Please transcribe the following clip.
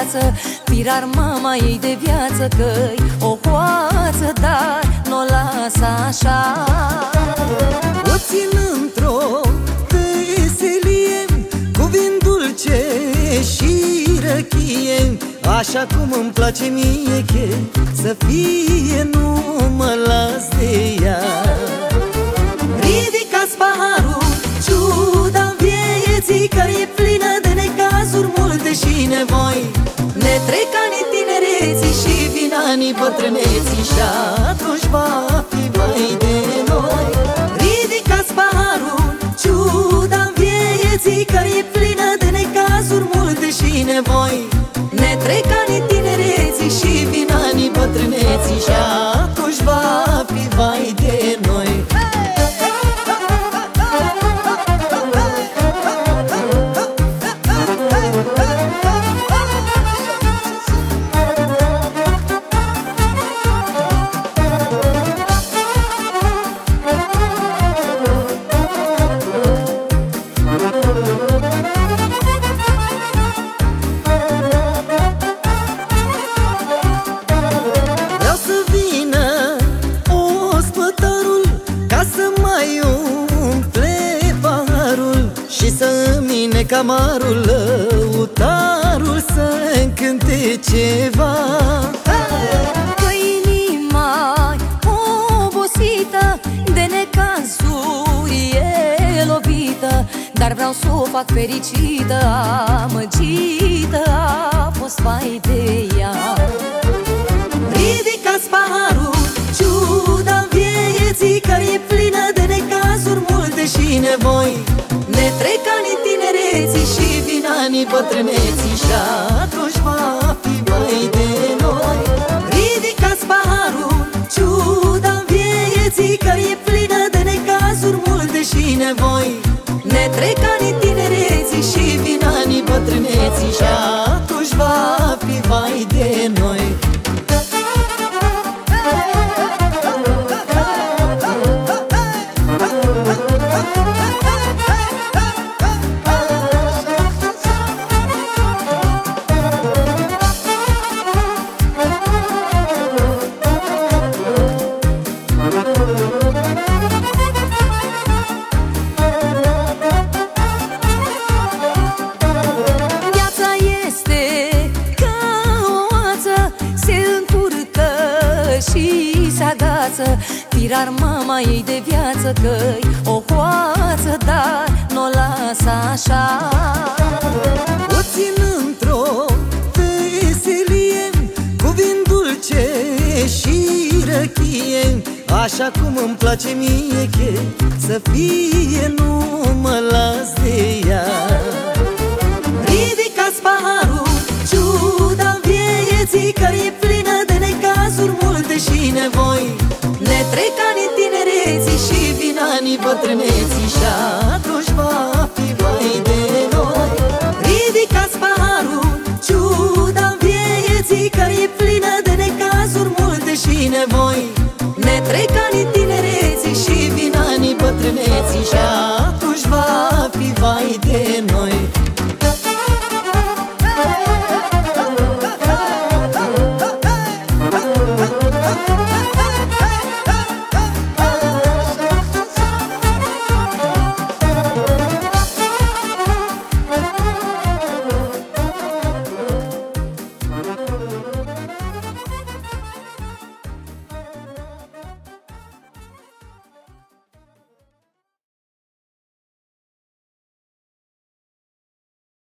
agață. Tirar mama ei de viață, că-i o hoață, dar n-o lasă așa. O țin într-o veselie, cu vin dulce și răchie, așa cum îmi place mie, che să fie, nu mă las de ea. Ridicați paharul, ciuda vieții, care e plină de necazuri multe și nevoi. Ne trec anii tinereții și vin anii bătrâneții, și atunci va fi vai de noi. Ridicați paharul, ciuda vieții, care e plină de necazuri multe și nevoi. Ne trec anii tinereții și vin anii bătrâneții, și atunci va fi vai de noi. Și să-mi mine camarul, lăutarul, să-mi cânte ceva. Că inima obosită de necazuri e lovită, dar vreau să o fac fericită, amăgită, a fost vai de ea. Ridicați paharul, ciuda vieții, care e plină de necazuri multe și nevoi. Ne trec anii tinereții și vin anii bătrâneții, și atunci va fi vai de noi. Ridicați paharul, ciuda vieții, care e plină de necazuri multe și nevoi. Ne trec anii tinereții și vin anii bătrâneții, și atunci va fi vai de noi. Și se agață, tirar mama ei de viață, că-i o hoață, dar n-o lasă așa. O țin într-o veselie, cu vin dulce și răchie, așa cum îmi place mie, che să fie, nu mă las de ea. Ridicați paharul, ciuda vieții, care e plină de necazuri multe și nevoi. Ne trec anii tinereții și vin anii bătrâneții, și atunci va fi vai de noi. Ridicați paharul, ciuda vieții, care e plină de necazuri multe și nevoi. Ne trec anii tinereții și vin anii bătrâneții, și